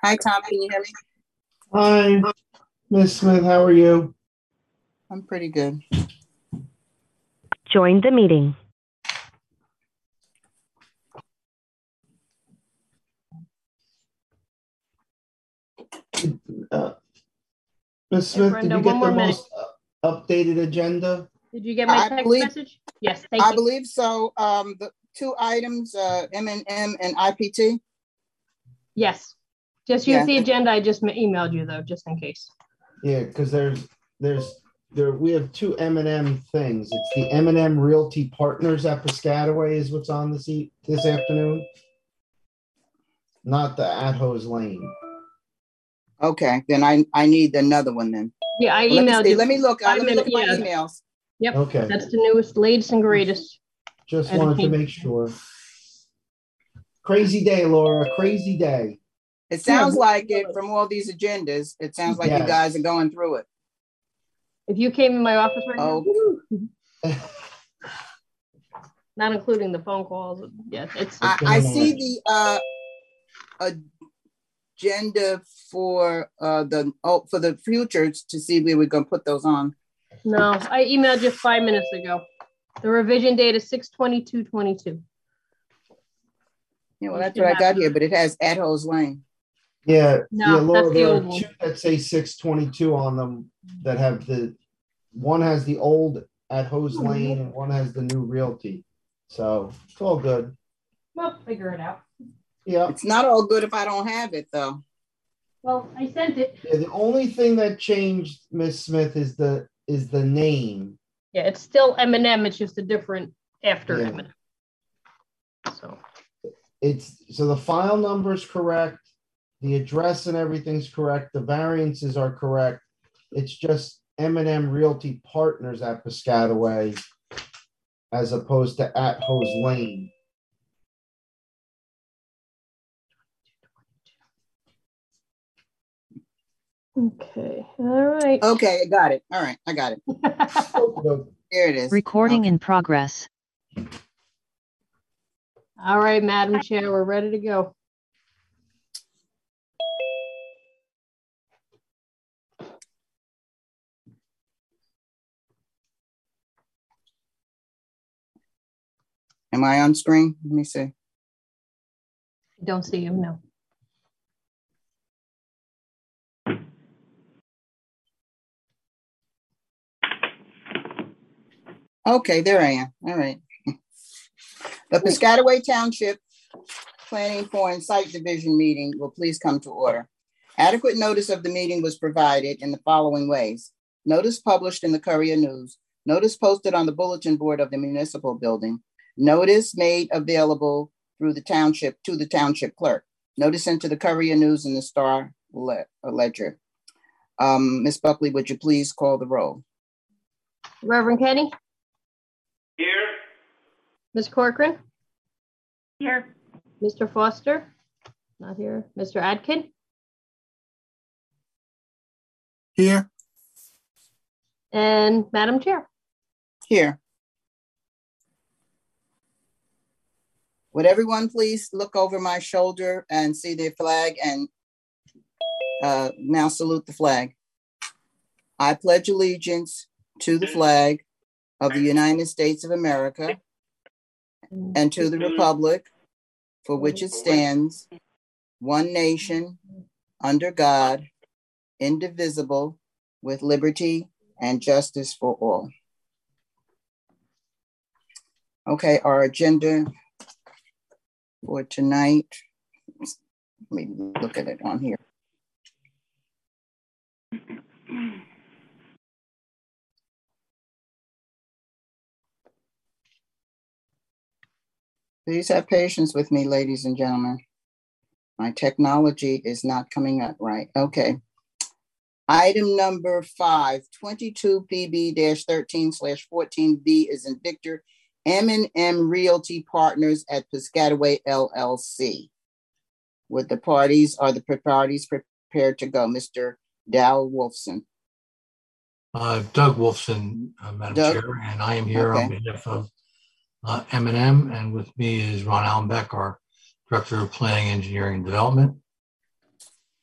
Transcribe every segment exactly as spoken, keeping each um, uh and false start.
Hi, Tom. Can you hear me? Hi, Miss Smith. How are you? I'm pretty good. Join the meeting. Uh, Miss Smith, Brenda, did you one get more the minute. most uh, updated agenda? Did you get my I text believe- message? Yes, thank I you. believe so. Um, the two items, uh, M and M and I P T. Yes. Just Yeah. use the agenda. I just ma- emailed you though, just in case. Yeah, because there's there's there we have two M and M things. It's the M and M Realty Partners at Piscataway is what's on this e- this afternoon, not the At Hose Lane. Okay, then I, I need another one then. Yeah, I Well, let me emailed see. you. Let me look. Uh, Five let me look at my minutes, yeah. emails. Yep. Okay, That's the newest, latest and greatest. just wanted to Editing. make sure. Crazy day, Laura. Crazy day. It sounds Yeah. like it from all these agendas. It sounds like you Yes. guys are going through it. If you came in my office right now, Oh. woo, not including the phone calls. Yeah, it's I, going I on? see the uh, agenda for uh, the oh, for the futures to see where we're gonna put those on. no. I emailed you five minutes ago. The revision date is six twenty-two twenty-two. Yeah, well, You that's should what I have got it. here, but it has At Hose Lane. Yeah, No, yeah, Laura, that's the there old are one. two that say six twenty-two on them that have the, one has the old At Hose Oh, Lane and one has the new Realty. So it's all good. Well, figure it out. Yeah, It's not all good if I don't have it though. Well, I sent it. yeah, the only thing that changed, Miss Smith, is the, is the name. Yeah, it's still M and M. It's just a different after Yeah. M and M. So It's, so the file number is correct, the address and everything's correct, the variances are correct. It's just M and M Realty Partners at Piscataway as opposed to At Hose Lane. okay, all right. Okay, I got it. All right, I got it. Here it is. Recording Okay. in progress. All right, Madam Chair, we're ready to go. Am I on screen? Let me see. Don't see him, no. Okay, there I am. All right. The Piscataway Township Planning for and Site Division meeting will please come to order. Adequate notice of the meeting was provided in the following ways. Notice published in the Courier News. Notice posted on the bulletin board of the municipal building. Notice made available through the township to the township clerk. Notice sent to the Courier News and the Star Le- Ledger. Um, Miz Buckley, would you please call the roll? Reverend Kenny? Here. Miz Corcoran? Here. Mister Foster? Not here. Mister Adkin? Here. And Madam Chair? Here. Would everyone please look over my shoulder and see the flag and uh, now salute the flag. I pledge allegiance to the flag of the United States of America and to the republic for which it stands, one nation, under God, indivisible, with liberty and justice for all. Okay, our agenda for tonight, let me look at it on here. Please have patience with me, ladies and gentlemen. My technology is not coming up right. Okay. Item number five, twenty-two P B thirteen slash fourteen B is in Victor, M and M Realty Partners at Piscataway L L C. With the parties, are the parties prepared to go? Mister Dow Wolfson. Uh, Doug Wolfson, uh, Madam Doug? Chair, and I am here Okay. on behalf of uh, M and M, and with me is Ron Allenbeck, our Director of Planning, Engineering, and Development.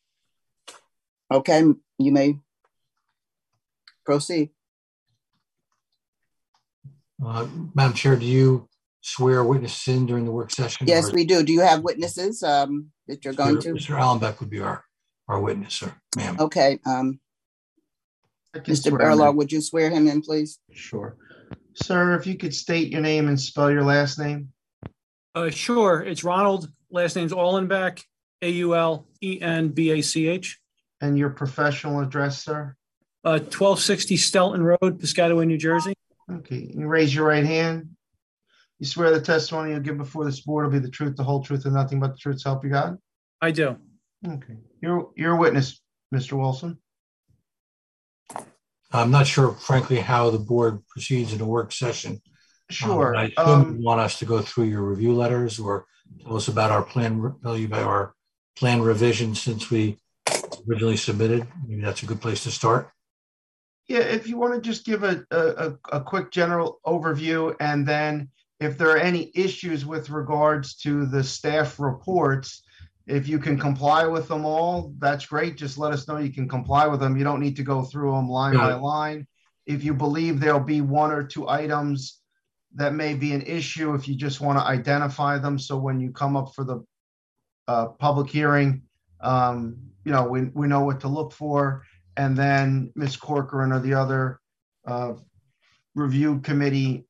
Okay, you may proceed. Uh, Madam Chair, do you swear witnesses in during the work session? Yes, or- we do. Do you have witnesses um, that you're going to? Mister Allenbeck would be our, our witness, sir, ma'am. Okay, um, I can Mister swear him Berlaw, in. would you swear him in, please? Sure. Sir, if you could state your name and spell your last name. Uh, sure. It's Ronald. Last name's Allenbeck, A U L E N B A C H. And your professional address, sir? Uh, twelve sixty Stelton Road, Piscataway, New Jersey. Okay, you raise your right hand. You swear the testimony you'll give before this board will be the truth, the whole truth, and nothing but the truth, so help you God? I do. Okay, you're, you're a witness, Mister Wilson. I'm not sure, frankly, how the board proceeds in a work session. Sure. Um, I assume Um, you want us to go through your review letters or tell us about our plan, tell you about our plan revision since we originally submitted. Maybe that's a good place to start. Yeah, if you want to just give a, a, a quick general overview, and then if there are any issues with regards to the staff reports, if you can comply with them all, that's great. Just let us know you can comply with them. You don't need to go through them line by line. If you believe there'll be one or two items that may be an issue, if you just want to identify them, so when you come up for the uh, public hearing, um, you know, we, we know what to look for. And then Miz Corcoran or the other uh, review committee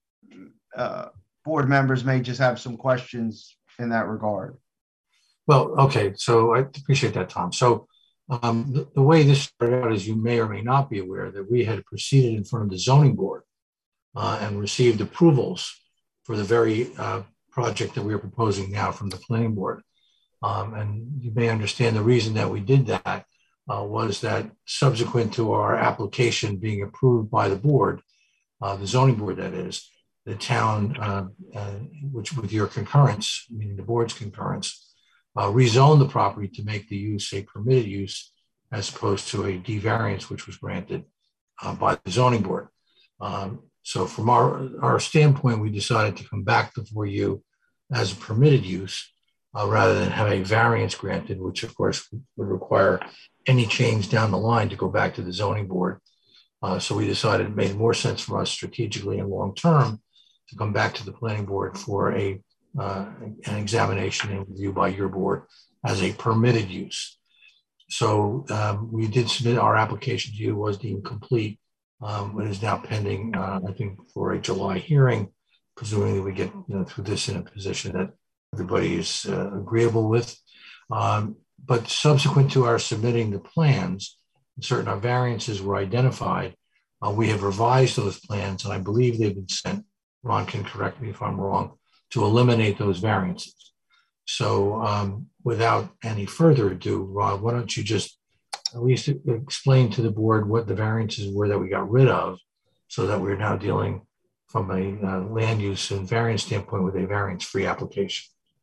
uh, board members may just have some questions in that regard. Well, okay, so I appreciate that, Tom. So um, the, the way this started out is you may or may not be aware that we had proceeded in front of the zoning board uh, and received approvals for the very uh, project that we are proposing now from the planning board. Um, and you may understand the reason that we did that uh, was that subsequent to our application being approved by the board, uh, the zoning board that is, the town, uh, uh, which with your concurrence, meaning the board's concurrence, Uh, rezone the property to make the use a permitted use as opposed to a D variance, which was granted uh, by the zoning board. Um, so from our, our standpoint, we decided to come back before you as a permitted use uh, rather than have a variance granted, which of course would require any change down the line to go back to the zoning board. Uh, so we decided it made more sense for us strategically and long term to come back to the planning board for a Uh, an examination and review by your board as a permitted use. So um, we did submit our application to you, was deemed complete. Um, it is now pending, uh, I think, for a July hearing, presuming we get you know, through this in a position that everybody is uh, agreeable with. Um, but subsequent to our submitting the plans, certain variances were identified. Uh, we have revised those plans, and I believe they've been sent. Ron can correct me if I'm wrong, to eliminate those variances. So um, without any further ado, Ron, why don't you just at least explain to the board what the variances were that we got rid of so that we're now dealing from a uh, land use and variance standpoint with a variance-free application.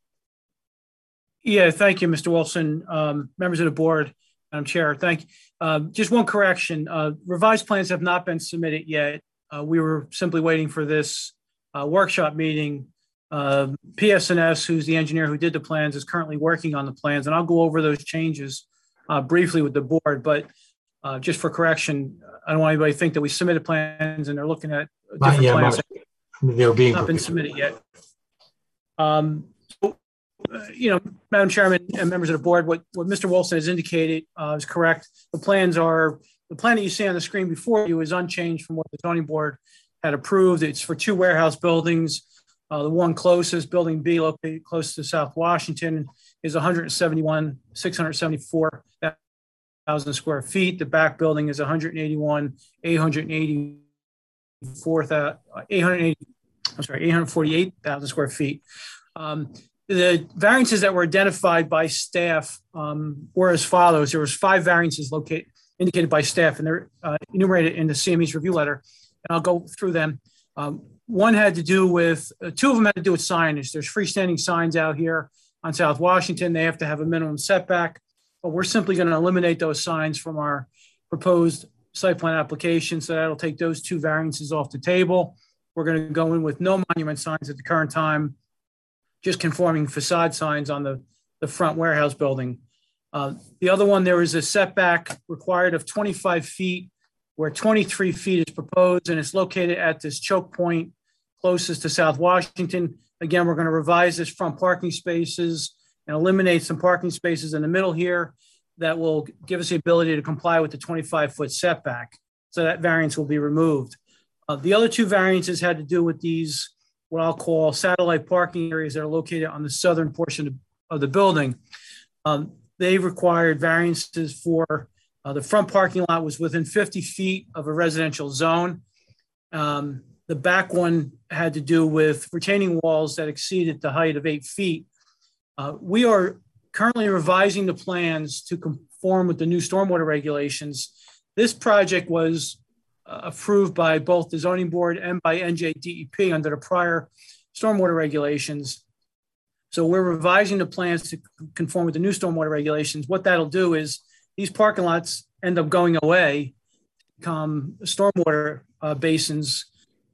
Yeah, thank you, Mister Wilson. Um, members of the board, Madam Chair, thank you. Uh, just one correction. Uh, revised plans have not been submitted yet. Uh, we were simply waiting for this uh, workshop meeting. Uh, P S and S, who's the engineer who did the plans, is currently working on the plans, and I'll go over those changes uh, briefly with the board. But uh, just for correction, I don't want anybody to think that we submitted plans and they're looking at different yeah, plans. My, they're being not been submitted yet. Um, so, uh, you know, Madam Chairman and members of the board, what, what Mister Wilson has indicated uh, is correct. The plans are, the plan that you see on the screen before you is unchanged from what the zoning board had approved. It's for two warehouse buildings. Uh, the one closest, Building B, located close to South Washington, is one hundred seventy-one, six hundred seventy-four thousand square feet. The back building is one hundred eighty-one, eight hundred eighty-four, eight hundred eighty, I'm sorry, eight hundred forty-eight thousand square feet. Um, the variances that were identified by staff um, were as follows. There was five variances located indicated by staff, and they're uh, enumerated in the C M E's review letter. And I'll go through them. Um, One had to do with, uh, two of them had to do with signage. There's freestanding signs out here on South Washington. They have to have a minimum setback, but we're simply going to eliminate those signs from our proposed site plan application. So that'll take those two variances off the table. We're going to go in with no monument signs at the current time, just conforming facade signs on the, the front warehouse building. Uh, the other one, there is a setback required of twenty-five feet, where twenty-three feet is proposed, and it's located at this choke point closest to South Washington. Again, we're going to revise this front parking spaces and eliminate some parking spaces in the middle here that will give us the ability to comply with the twenty-five foot setback. So that variance will be removed. Uh, the other two variances had to do with these, what I'll call satellite parking areas that are located on the southern portion of, of the building. Um, they required variances for uh, the front parking lot was within fifty feet of a residential zone. Um, the back one had to do with retaining walls that exceeded the height of eight feet. Uh, we are currently revising the plans to conform with the new stormwater regulations. This project was uh, approved by both the zoning board and by N J D E P under the prior stormwater regulations. So we're revising the plans to conform with the new stormwater regulations. What that'll do is these parking lots end up going away, become stormwater uh, basins.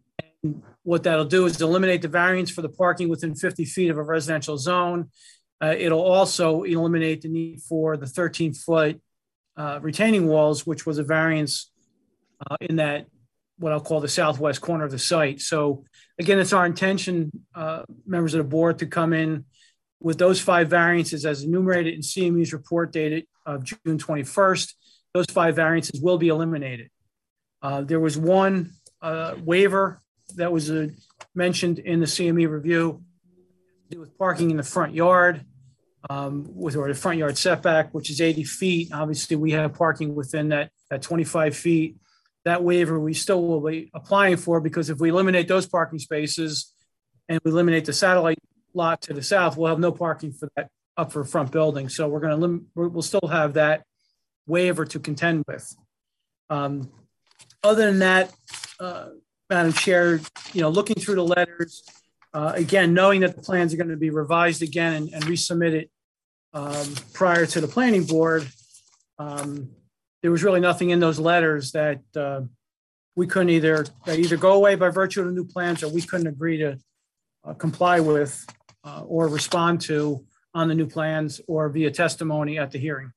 And what that'll do is eliminate the variance for the parking within fifty feet of a residential zone. Uh, it'll also eliminate the need for the thirteen foot uh, retaining walls, which was a variance uh, in that, what I'll call the southwest corner of the site. So again, it's our intention, uh, members of the board, to come in with those five variances as enumerated in C M U's report dated of June twenty-first. Those five variances will be eliminated. Uh, there was one uh, waiver that was uh, mentioned in the C M E review to do with parking in the front yard, um, with or the front yard setback, which is eighty feet. Obviously, we have parking within that, that twenty-five feet. That waiver we still will be applying for, because if we eliminate those parking spaces and we eliminate the satellite lot to the south, we'll have no parking for that up for front building. So we're going to lim- we'll still have that waiver to contend with. Um, other than that, uh, Madam Chair, you know, looking through the letters, uh, again, knowing that the plans are going to be revised again and, and resubmitted um, prior to the planning board, um, there was really nothing in those letters that uh, we couldn't either, that either go away by virtue of the new plans, or we couldn't agree to uh, comply with uh, or respond to on the new plans or via testimony at the hearing.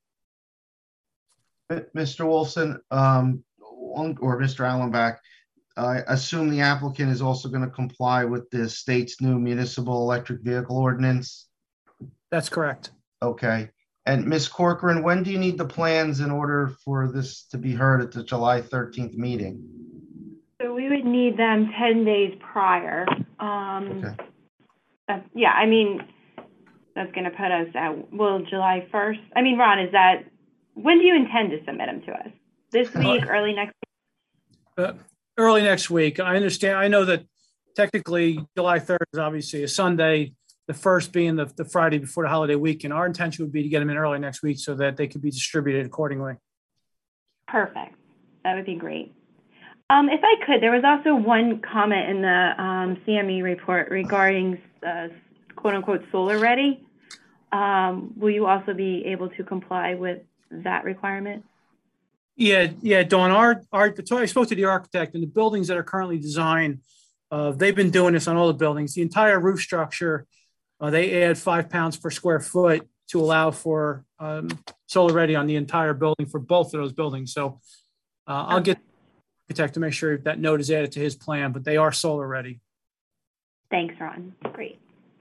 Mister Wolfson, um, or Mister Allenbach, I assume the applicant is also going to comply with the state's new municipal electric vehicle ordinance? That's correct. Okay. And Miz Corcoran, when do you need the plans in order for this to be heard at the July thirteenth meeting? So we would need them ten days prior. Um, Okay. uh, yeah, I mean, that's going to put us at, well, July first. I mean, Ron, is that, when do you intend to submit them to us? This week, early next week? Uh, early next week. I understand. I know that technically July third is obviously a Sunday, the first being the, the Friday before the holiday weekend. Our intention would be to get them in early next week so that they could be distributed accordingly. Perfect. That would be great. Um, if I could, there was also one comment in the um, C M E report regarding uh, quote unquote solar ready. Um, will you also be able to comply with that requirement? Yeah, yeah, Dawn, our, our, I spoke to the architect, and the buildings that are currently designed, uh, they've been doing this on all the buildings. The entire roof structure, uh, they add five pounds per square foot to allow for um, solar ready on the entire building for both of those buildings. So uh, I'll get the architect to make sure that note is added to his plan, but they are solar ready. Thanks, Ron. Great.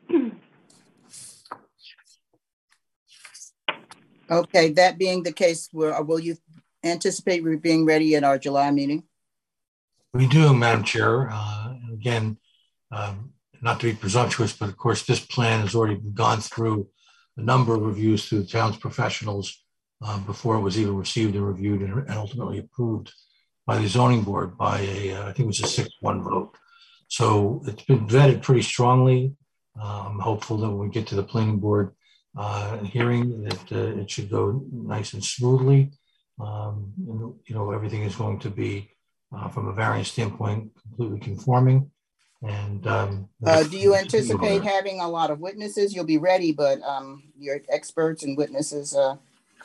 Okay, that being the case, will, will you anticipate we being ready at our July meeting? We do, Madam Chair. Uh, and again, um, not to be presumptuous, but of course, this plan has already gone through a number of reviews through the town's professionals uh, before it was even received and reviewed and, and ultimately approved by the zoning board by a, uh, I think it was a six one vote. So it's been vetted pretty strongly. Uh, I'm hopeful that when we get to the planning board uh, hearing that uh, it should go nice and smoothly. Um, and, you know, everything is going to be, uh, from a variance standpoint, completely conforming. And um, uh, do you anticipate having a lot of witnesses? You'll be ready, but um, your experts and witnesses. Uh,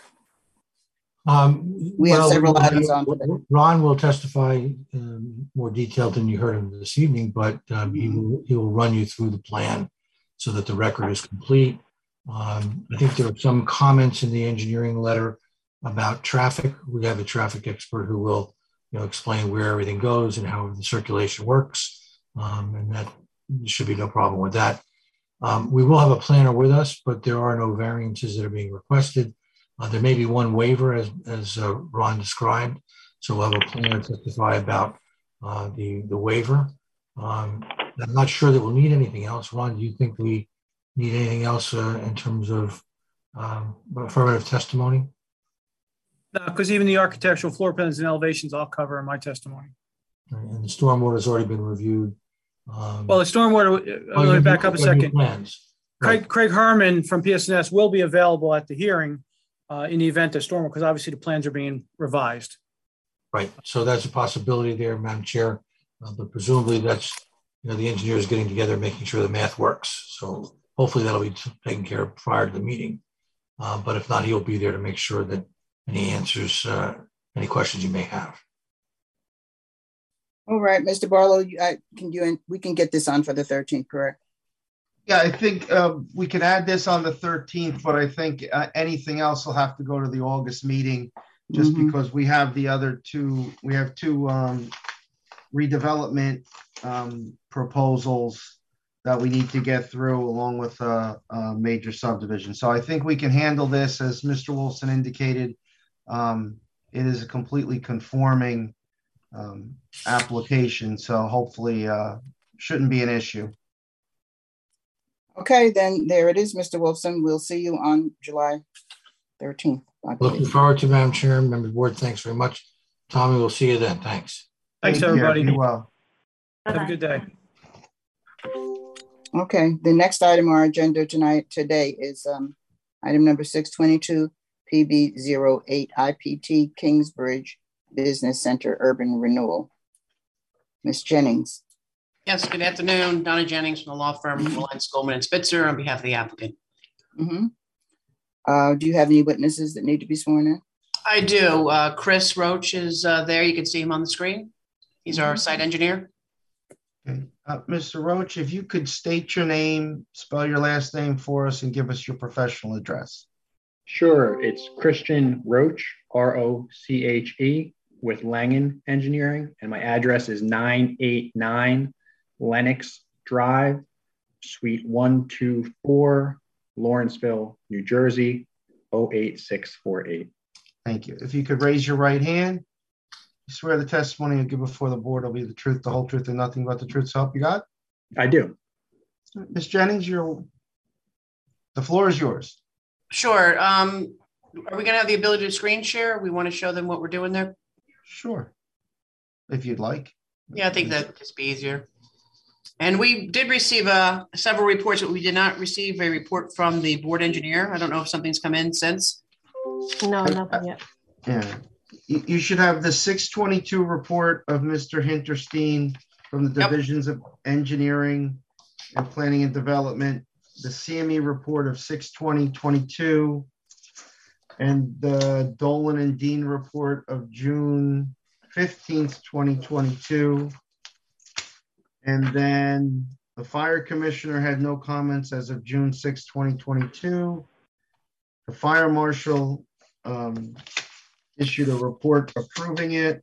um, we well, have several Ron, items on today. Ron will testify um, more detailed than you heard him this evening, but um, he will he will run you through the plan so that the record is complete. Um, I think there are some comments in the engineering letter about traffic. We have a traffic expert who will, you know, explain where everything goes and how the circulation works, um, and that should be no problem with that. Um, we will have a planner with us, but there are no variances that are being requested. Uh, there may be one waiver, as, as uh, Ron described, so we'll have a planner testify about uh, the, the waiver. Um, I'm not sure that we'll need anything else. Ron, do you think we need anything else uh, in terms of um, affirmative testimony? No, because even the architectural floor plans and elevations I'll cover in my testimony. And the stormwater has already been reviewed. Um, Well, the stormwater, uh, let me back up a second. Plans. Craig, Right. Craig Herman from P S N S will be available at the hearing uh, in the event of stormwater, because obviously the plans are being revised. Right. So that's a possibility there, Madam Chair. Uh, but presumably that's, you know, the engineers getting together, making sure the math works. So hopefully that'll be taken care of prior to the meeting. Uh, but if not, he'll be there to make sure that any answers, uh, any questions you may have. All right, Mister Barlow, you, I, can you, we can get this on for the thirteenth, correct? Yeah, I think uh, we can add this on the thirteenth, but I think uh, anything else will have to go to the August meeting, just Mhm. because we have the other two, we have two um, redevelopment um, proposals that we need to get through, along with a, a major subdivision. So I think we can handle this, as Mister Wilson indicated. Um, it is a completely conforming um, application, so hopefully uh, shouldn't be an issue. Okay, then there it is, Mister Wolfson. We'll see you on July thirteenth. I Looking believe. forward to it, Madam Chair, member of the board. Thanks very much. Tommy, we'll see you then. Thanks. Thanks, Take care. everybody. Be well. Have a Bye-bye. good day. Okay, the next item on our agenda tonight, today is um, item number six twenty-two, P B zero eight I P T Kingsbridge Business Center Urban Renewal. Miz Jennings. Yes, good afternoon. Donna Jennings from the law firm Willine Skolman and Spitzer on behalf of the applicant. Mm-hmm. Uh, do you have any witnesses that need to be sworn in? I do. Uh, Chris Roach is uh, there. You can see him on the screen. He's our site engineer. Okay. Uh, Mister Roach, if you could state your name, spell your last name for us, and give us your professional address. Sure, it's Christian Roach, R O C H E, with Langen Engineering, and my address is nine eighty-nine Lenox Drive, Suite one two four, Lawrenceville, New Jersey, oh eight six four eight. Thank you. If you could raise your right hand. You swear the testimony you give before the board will be the truth, the whole truth, and nothing but the truth, so help you God? I do. Miz Jennings, you're, the floor is yours. Sure. Um, are we going to have the ability to screen share? We want to show them what we're doing there. Sure. If you'd like. Yeah, I think that'd just be easier. And we did receive uh, several reports, but we did not receive a report from the board engineer. I don't know if something's come in since. No, nothing yet. Yeah. You, you should have the six twenty-two report of Mister Hinterstein from the Yep. Divisions of Engineering and Planning and Development, the C M E report of six twenty twenty-two, and the Dolan and Dean report of June fifteenth, twenty twenty-two. And then the fire commissioner had no comments as of June sixth, twenty twenty-two. The fire marshal um, issued a report approving it.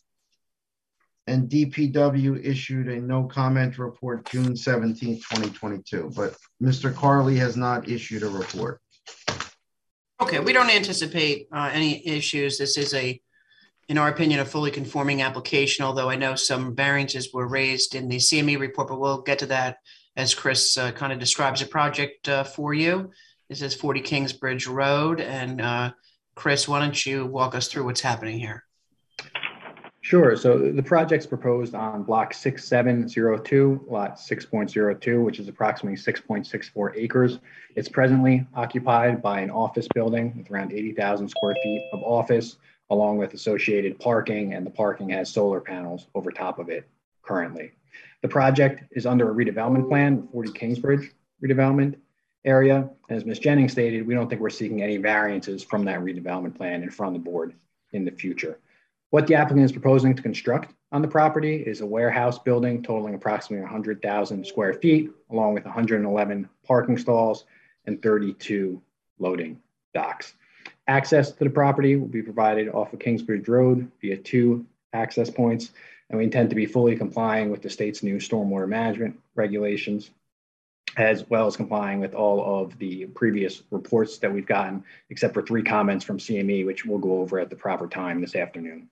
And D P W issued a no comment report June seventeenth, twenty twenty-two. But Mister Carley has not issued a report. Okay, we don't anticipate uh, any issues. This is a, in our opinion, a fully conforming application, although I know some variances were raised in the C M E report, but we'll get to that as Chris uh, kind of describes the project uh, for you. This is forty Kingsbridge Road. And uh, Chris, why don't you walk us through what's happening here? Sure. So the project's proposed on block six seven zero two, lot six point zero two, which is approximately six point six four acres. It's presently occupied by an office building with around eighty thousand square feet of office, along with associated parking, and the parking has solar panels over top of it currently. The project is under a redevelopment plan, forty Kingsbridge redevelopment area. As Miz Jennings stated, we don't think we're seeking any variances from that redevelopment plan in front of the board in the future. What the applicant is proposing to construct on the property is a warehouse building totaling approximately one hundred thousand square feet, along with one hundred eleven parking stalls and thirty-two loading docks. Access to the property will be provided off of Kingsbridge Road via two access points, and we intend to be fully complying with the state's new stormwater management regulations, as well as complying with all of the previous reports that we've gotten, except for three comments from C M E, which we'll go over at the proper time this afternoon.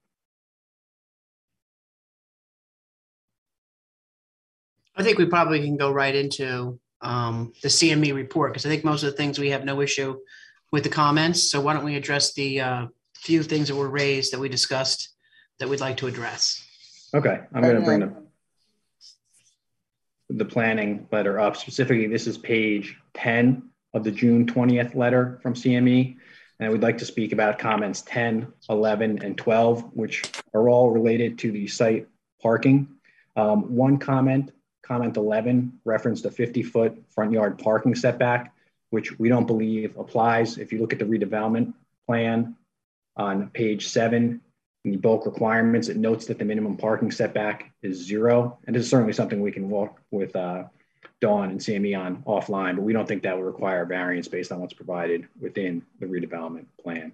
I think we probably can go right into um, the C M E report, because I think most of the things we have no issue with the comments. So why don't we address the uh, few things that were raised that we discussed that we'd like to address? Okay, I'm going to bring the, the planning letter up. Specifically, this is page ten of the June twentieth letter from C M E. And we'd like to speak about comments ten, eleven, and twelve, which are all related to the site parking. Um, one comment, comment eleven, referenced a fifty foot front yard parking setback, which we don't believe applies. If you look at the redevelopment plan on page seven, in the bulk requirements, it notes that the minimum parking setback is zero. And this is certainly something we can walk with uh, Dawn and C M E on offline, but we don't think that will require variance based on what's provided within the redevelopment plan.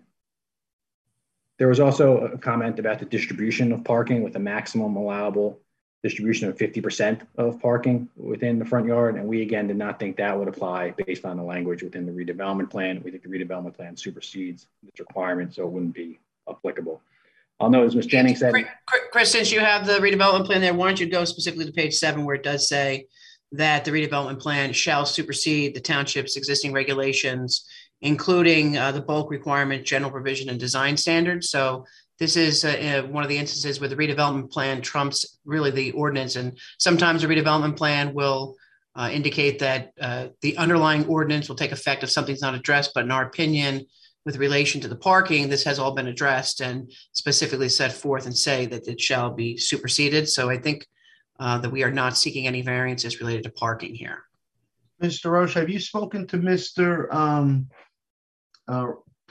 There was also a comment about the distribution of parking with a maximum allowable distribution of fifty percent of parking within the front yard. And we, again, did not think that would apply based on the language within the redevelopment plan. We think the redevelopment plan supersedes this requirement, so it wouldn't be applicable. I'll note, as Miz Jennings said. Chris, since you have the redevelopment plan there, why don't you go specifically to page seven, where it does say that the redevelopment plan shall supersede the township's existing regulations, including uh, the bulk requirement, general provision, and design standards. So this is uh, uh, one of the instances where the redevelopment plan trumps really the ordinance. And sometimes the redevelopment plan will uh, indicate that uh, the underlying ordinance will take effect if something's not addressed. But in our opinion, with relation to the parking, this has all been addressed and specifically set forth and say that it shall be superseded. So I think uh, that we are not seeking any variances related to parking here. Mister Roche, have you spoken to Mister Um, uh,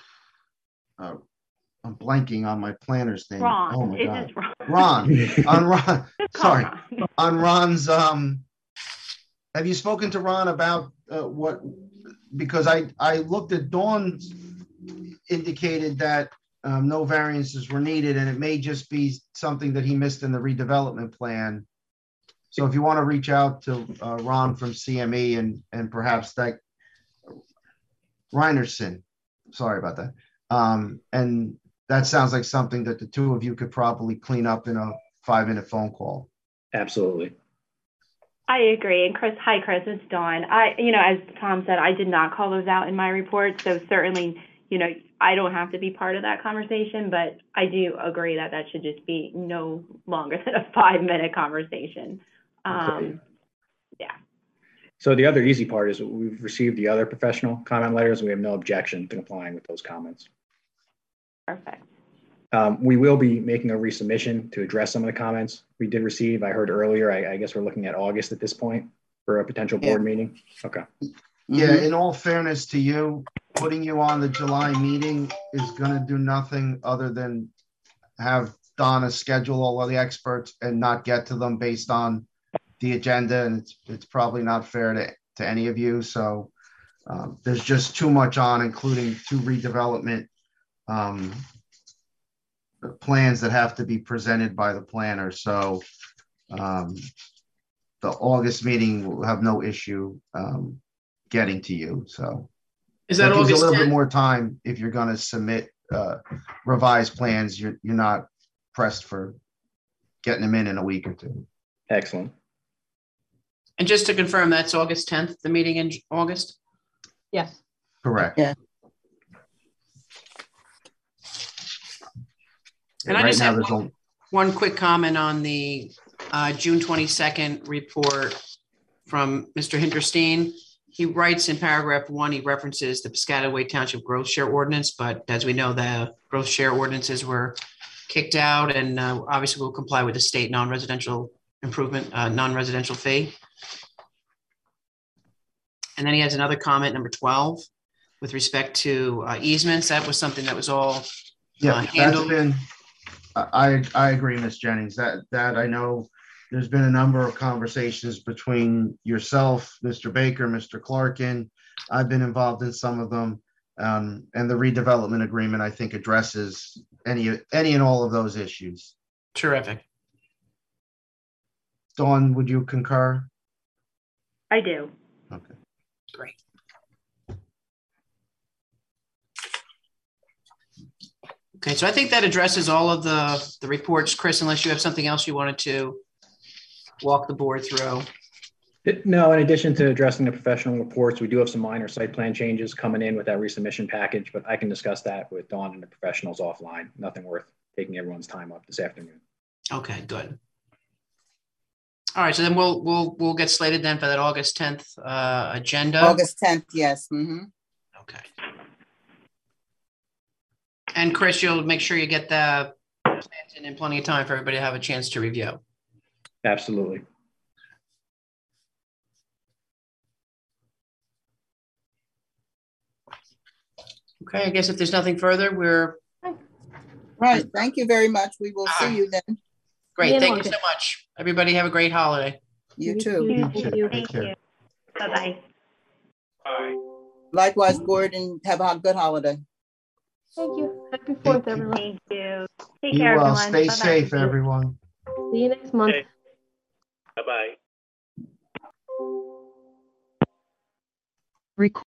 uh, I'm blanking on my planner's name. Ron. Oh my It God. is Ron. Ron. on Ron. Sorry. Ron. On Ron's. Um, have you spoken to Ron about uh, what? Because I I looked at Dawn's indicated that um, no variances were needed, and it may just be something that he missed in the redevelopment plan. So if you want to reach out to uh, Ron from C M E and and perhaps that Reinerson, sorry about that, um, and that sounds like something that the two of you could probably clean up in a five minute phone call. Absolutely. I agree. And Chris, hi, Chris, it's Dawn. I, you know, as Tom said, I did not call those out in my report. So certainly, you know, I don't have to be part of that conversation, but I do agree that that should just be no longer than a five minute conversation. Um, yeah. So the other easy part is we've received the other professional comment letters. And we have no objection to complying with those comments. Perfect. Um, we will be making a resubmission to address some of the comments we did receive. I heard earlier, I, I guess we're looking at August at this point for a potential board yeah. meeting. Okay. Yeah, in all fairness to you, putting you on the July meeting is going to do nothing other than have Donna schedule all of the experts and not get to them based on the agenda. And it's, it's probably not fair to, to any of you. So um, there's just too much on, including two redevelopment um, plans that have to be presented by the planner. So um, the August meeting will have no issue um, getting to you. So is that, that gives August a little tenth? Bit more time if you're going to submit uh, revised plans. You're you're not pressed for getting them in in a week or two. Excellent. And just to confirm, that's August tenth, the meeting in August? Yes. Correct. Yeah. And right I just now, have there's one, only... one quick comment on the uh, June twenty-second report from Mister Hinterstein. He writes in paragraph one, he references the Piscataway Township growth share ordinance, but as we know, the growth share ordinances were kicked out, and uh, obviously will comply with the state non-residential improvement, uh, non-residential fee. And then he has another comment, number twelve, with respect to uh, easements. That was something that was all yeah, uh, handled. That's been, I, I agree, Miz Jennings, that, that I know there's been a number of conversations between yourself, Mister Baker, Mister Clarkin. I've been involved in some of them. Um, and the redevelopment agreement, I think, addresses any, any and all of those issues. Terrific. Dawn, would you concur? I do. Okay. Great. Okay, so I think that addresses all of the, the reports. Chris, unless you have something else you wanted to walk the board through. No, in addition to addressing the professional reports, we do have some minor site plan changes coming in with that resubmission package, but I can discuss that with Dawn and the professionals offline. Nothing worth taking everyone's time up this afternoon. Okay, good. All right, so then we'll we'll we'll get slated then for that August tenth uh, agenda. August tenth, yes. Mm-hmm. Okay. And Chris, you'll make sure you get the plans in in plenty of time for everybody to have a chance to review. Absolutely. Okay, I guess if there's nothing further, we're Right. Thank you very much. We will see you then. great. Yeah, Thank you okay. so much. Everybody have a great holiday. You too. You Thank too. you. Take Thank care. you. Bye-bye. Likewise, board, and have a good holiday. Thank you. Happy Fourth, you. everyone. Thank you. Take Be care, well. everyone. Stay Bye-bye. safe, everyone. See you next month. Okay. Bye-bye. Record.